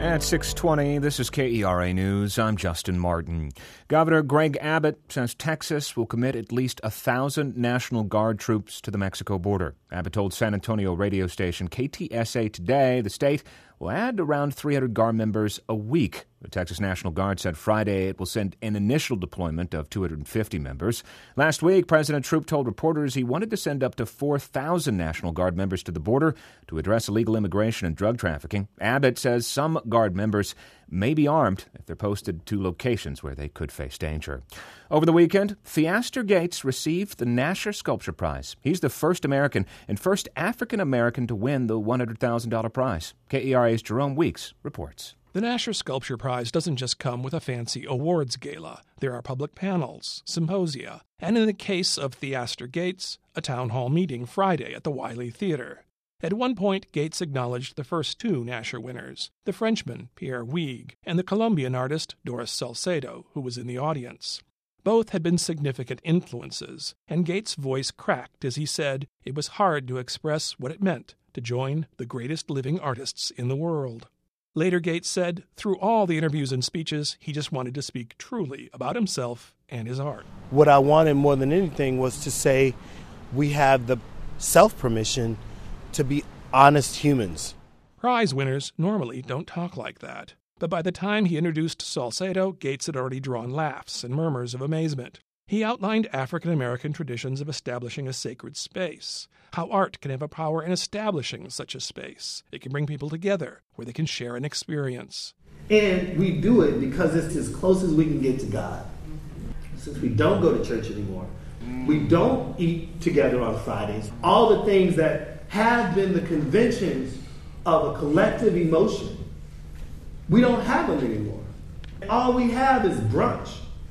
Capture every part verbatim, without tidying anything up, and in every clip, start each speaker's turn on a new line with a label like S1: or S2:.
S1: At six twenty, this is K E R A News. I'm Justin Martin. Governor Greg Abbott says Texas will commit at least one thousand National Guard troops to the Mexico border. Abbott told San Antonio radio station K T S A today the state will add around three hundred Guard members a week. The Texas National Guard said Friday it will send an initial deployment of two hundred fifty members. Last week, President Trump told reporters he wanted to send up to four thousand National Guard members to the border to address illegal immigration and drug trafficking. Abbott says some Guard members may be armed if they're posted to locations where they could face danger. Over the weekend, Theaster Gates received the Nasher Sculpture Prize. He's the first American and first African American to win the one hundred thousand dollars prize. K E R A's Jerome Weeks reports.
S2: The Nasher Sculpture Prize doesn't just come with a fancy awards gala. There are public panels, symposia, and in the case of Theaster Gates, a town hall meeting Friday at the Wiley Theater. At one point, Gates acknowledged the first two Nasher winners, the Frenchman Pierre Huyghe and the Colombian artist Doris Salcedo, who was in the audience. Both had been significant influences, and Gates' voice cracked as he said it was hard to express what it meant to join the greatest living artists in the world. Later, Gates said, through all the interviews and speeches, he just wanted to speak truly about himself and his art.
S3: What I wanted more than anything was to say we have the self-permission to be honest humans.
S2: Prize winners normally don't talk like that. But by the time he introduced Salcedo, Gates had already drawn laughs and murmurs of amazement. He outlined African-American traditions of establishing a sacred space, how art can have a power in establishing such a space. It can bring people together where they can share an experience.
S4: And we do it because it's as close as we can get to God. Since we don't go to church anymore, we don't eat together on Fridays. All the things that have been the conventions of a collective emotion, we don't have them anymore. All we have is brunch.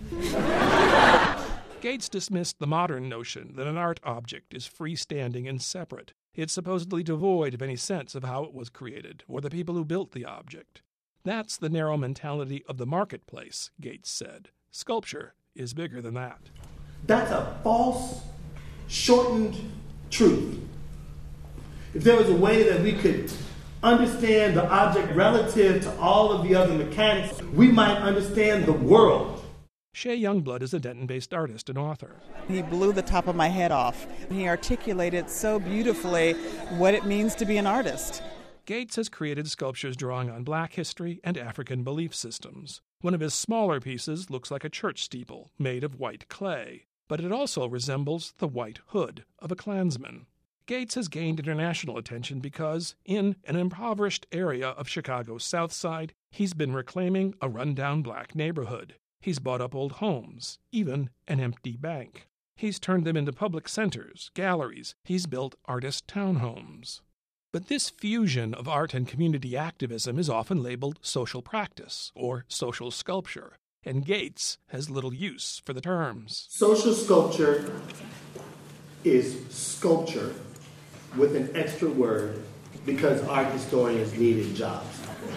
S2: Gates dismissed the modern notion that an art object is freestanding and separate. It's supposedly devoid of any sense of how it was created or the people who built the object. That's the narrow mentality of the marketplace, Gates said. Sculpture is bigger than that.
S4: That's a false, shortened truth. If there was a way that we could understand the object relative to all of the other mechanics, we might understand the world.
S2: Shay Youngblood is a Denton-based artist and author.
S5: He blew the top of my head off. He articulated so beautifully what it means to be an artist.
S2: Gates has created sculptures drawing on Black history and African belief systems. One of his smaller pieces looks like a church steeple made of white clay, but it also resembles the white hood of a Klansman. Gates has gained international attention because, in an impoverished area of Chicago's South Side, he's been reclaiming a rundown Black neighborhood. He's bought up old homes, even an empty bank. He's turned them into public centers, galleries. He's built artist townhomes. But this fusion of art and community activism is often labeled social practice or social sculpture, and Gates has little use for the terms.
S4: Social sculpture is sculpture with an extra word because art historians needed jobs.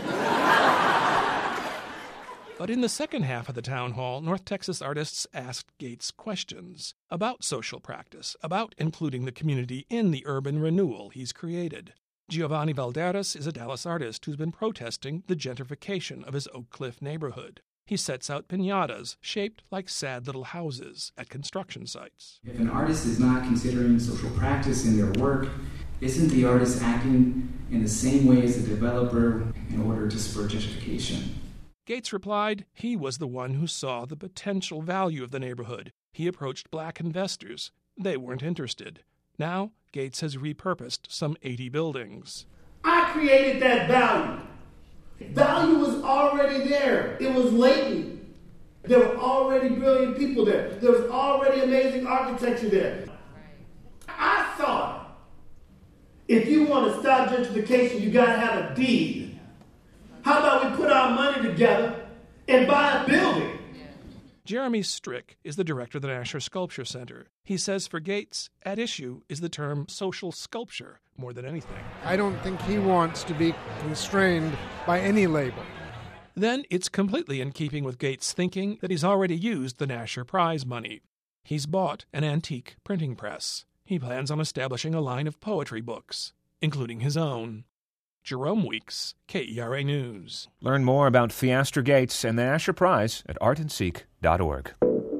S2: But in the second half of the town hall, North Texas artists asked Gates questions about social practice, about including the community in the urban renewal he's created. Giovanni Valderas is a Dallas artist who's been protesting the gentrification of his Oak Cliff neighborhood. He sets out piñatas shaped like sad little houses at construction sites.
S6: If an artist is not considering social practice in their work, isn't the artist acting in the same way as the developer in order to spur gentrification?
S2: Gates replied he was the one who saw the potential value of the neighborhood. He approached Black investors. They weren't interested. Now, Gates has repurposed some eighty buildings.
S4: I created that value. Value was already there. It was latent. There were already brilliant people there. There was already amazing architecture there. I saw it. If you want to stop gentrification, you got to have a deed. How about we put our money together and buy a building?
S2: Jeremy Strick is the director of the Nasher Sculpture Center. He says for Gates, at issue is the term social sculpture more than anything.
S7: I don't think he wants to be constrained by any label.
S2: Then it's completely in keeping with Gates' thinking that he's already used the Nasher Prize money. He's bought an antique printing press. He plans on establishing a line of poetry books, including his own. Jerome Weeks, K E R A News.
S1: Learn more about Theaster Gates and the Asher Prize at art and seek dot org.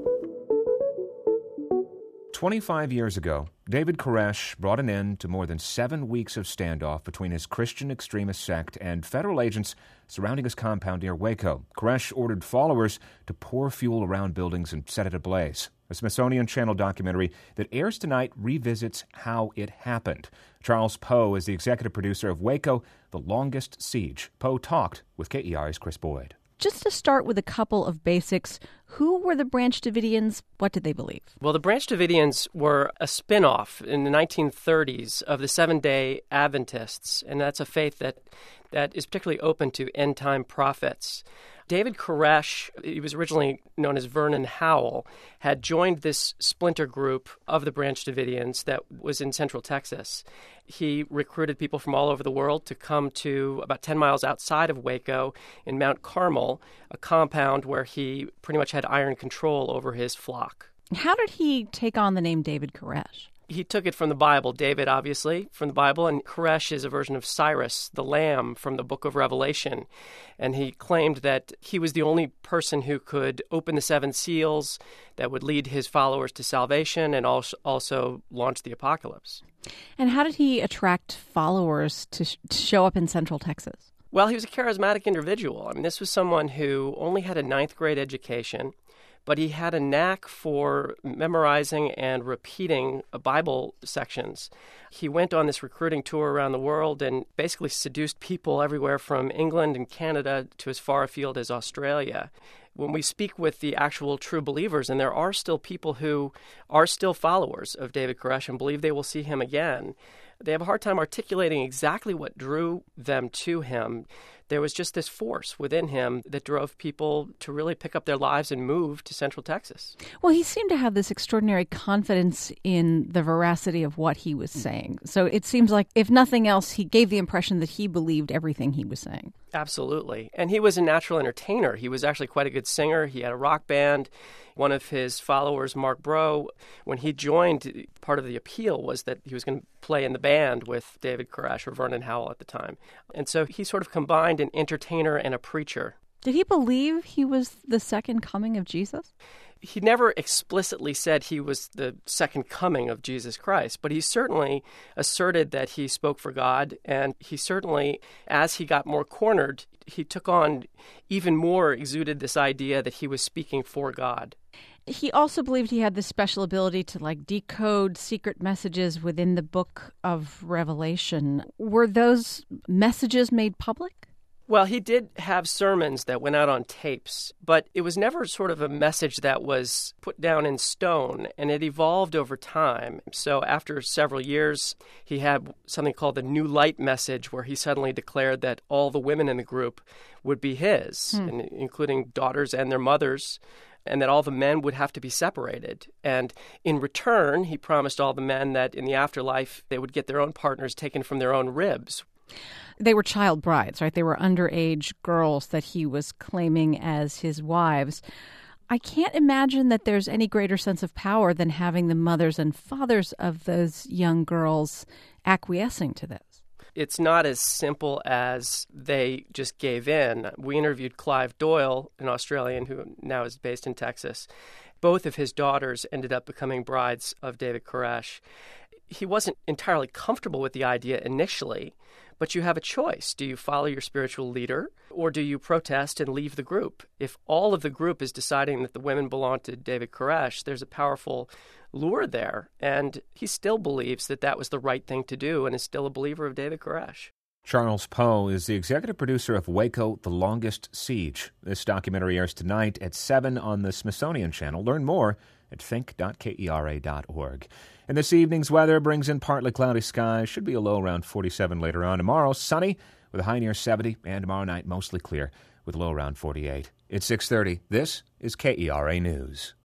S1: Twenty-five years ago, David Koresh brought an end to more than seven weeks of standoff between his Christian extremist sect and federal agents surrounding his compound near Waco. Koresh ordered followers to pour fuel around buildings and set it ablaze. A Smithsonian Channel documentary that airs tonight revisits how it happened. Charles Poe is the executive producer of Waco, The Longest Siege. Poe talked with K E R A's Chris Boyd.
S8: Just to start with a couple of basics, who were the Branch Davidians? What did they believe?
S9: Well, the Branch Davidians were a spin-off in the nineteen thirties of the Seventh-day Adventists, and that's a faith that, that is particularly open to end-time prophets. David Koresh, he was originally known as Vernon Howell, had joined this splinter group of the Branch Davidians that was in central Texas. He recruited people from all over the world to come to about ten miles outside of Waco in Mount Carmel, a compound where he pretty much had iron control over his flock.
S8: How did he take on the name David Koresh?
S9: He took it from the Bible, David, obviously, from the Bible, and Koresh is a version of Cyrus, the lamb from the book of Revelation. And he claimed that he was the only person who could open the seven seals that would lead his followers to salvation and also launch the apocalypse.
S8: And how did he attract followers to, sh- to show up in Central Texas?
S9: Well, he was a charismatic individual. I mean, this was someone who only had a ninth grade education, but he had a knack for memorizing and repeating Bible sections. He went on this recruiting tour around the world and basically seduced people everywhere from England and Canada to as far afield as Australia. When we speak with the actual true believers, and there are still people who are still followers of David Koresh and believe they will see him again, they have a hard time articulating exactly what drew them to him. There was just this force within him that drove people to really pick up their lives and move to Central Texas.
S8: Well, he seemed to have this extraordinary confidence in the veracity of what he was saying. So it seems like, if nothing else, he gave the impression that he believed everything he was saying.
S9: Absolutely. And he was a natural entertainer. He was actually quite a good singer. He had a rock band. One of his followers, Mark Bro, when he joined, part of the appeal was that he was going to play in the band with David Koresh or Vernon Howell at the time. And so he sort of combined an entertainer and a preacher.
S8: Did he believe he was the second coming of Jesus?
S9: He never explicitly said he was the second coming of Jesus Christ, but he certainly asserted that he spoke for God, and he certainly, as he got more cornered, he took on even more, exuded this idea that he was speaking for God.
S8: He also believed he had this special ability to, like, decode secret messages within the book of Revelation. Were those messages made public?
S9: Well, he did have sermons that went out on tapes, but it was never sort of a message that was put down in stone, and it evolved over time. So after several years, he had something called the New Light message, where he suddenly declared that all the women in the group would be his, hmm. and including daughters and their mothers, and that all the men would have to be separated. And in return, he promised all the men that in the afterlife, they would get their own partners taken from their own ribs.
S8: They were child brides, right? They were underage girls that he was claiming as his wives. I can't imagine that there's any greater sense of power than having the mothers and fathers of those young girls acquiescing to this.
S9: It's not as simple as they just gave in. We interviewed Clive Doyle, an Australian who now is based in Texas. Both of his daughters ended up becoming brides of David Koresh. He wasn't entirely comfortable with the idea initially, but you have a choice. Do you follow your spiritual leader, or do you protest and leave the group? If all of the group is deciding that the women belong to David Koresh, there's a powerful lure there, and he still believes that that was the right thing to do and is still a believer of David Koresh.
S1: Charles Poe is the executive producer of Waco, The Longest Siege. This documentary airs tonight at seven on the Smithsonian Channel. Learn more at think dot kera dot org. And this evening's weather brings in partly cloudy skies. Should be a low around forty-seven later on. Tomorrow, sunny with a high near seventy. And tomorrow night, mostly clear with a low around forty-eight. It's six thirty. This is K E R A News.